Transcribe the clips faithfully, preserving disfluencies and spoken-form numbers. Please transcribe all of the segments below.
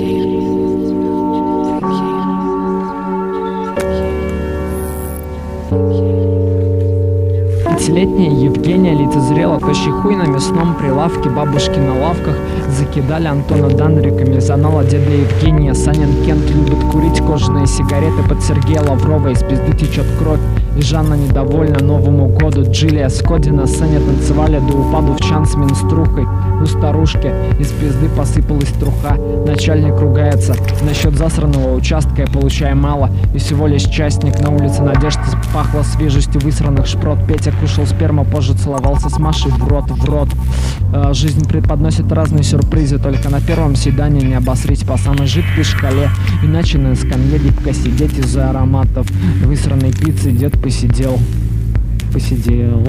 Пятилетняя Евгения лицезрела тощий хуй на мясном прилавке, бабушки на лавках закидали Антона данриками, занала деда Евгения. Санин Кент любит курить кожаные сигареты, под Сергея Лаврова из пизды течет кровь, и Жанна недовольна Новому году. Джилия Скотти на сцене танцевали до упаду в чан с менструхой. У старушки из пизды посыпалась труха. Начальник ругается насчет засранного участка, я получаю мало и всего лишь частник. На улице Надежда пахло свежестью высранных шпрот. Петя кушал сперму, позже целовался с Машей в рот, в рот. Э, жизнь преподносит разные сюрпризы, только на первом свидании не обосрить по самой жидкой шкале, иначе на скамье липко сидеть из-за ароматов высранной пиццы. Дед посидел, посидел.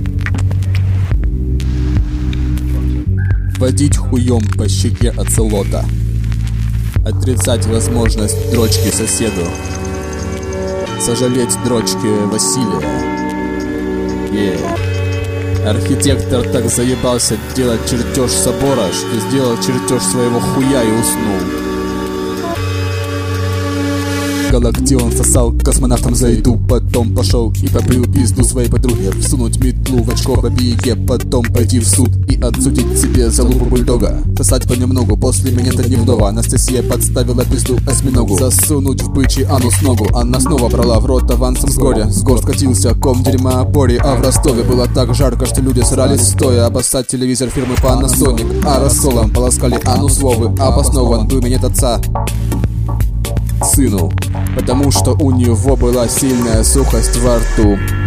Водить хуем по щеке оцелота. Отрицать возможность дрочки соседу. Сожалеть дрочки Василия. Yeah. Архитектор так заебался делать чертеж собора, что сделал чертеж своего хуя и уснул. Галактион сосал космонавтом за еду, потом пошел и побрил пизду своей подруге, всунуть метлу в очко бабике, потом пойти в суд и отсудить себе за лупу бульдога. Сосать понемногу после минета дневного. Анастасия подставила пизду осьминогу, засунуть в бычий анус ногу. Она снова брала в рот авансом с горя. С гор скатился ком дерьма опори. А в Ростове было так жарко, что люди срались стоя. Обоссать телевизор фирмы Panasonic, а рассолом полоскали анус Вовы. Обоснован был минет отца сыну, потому что у него была сильная сухость во рту.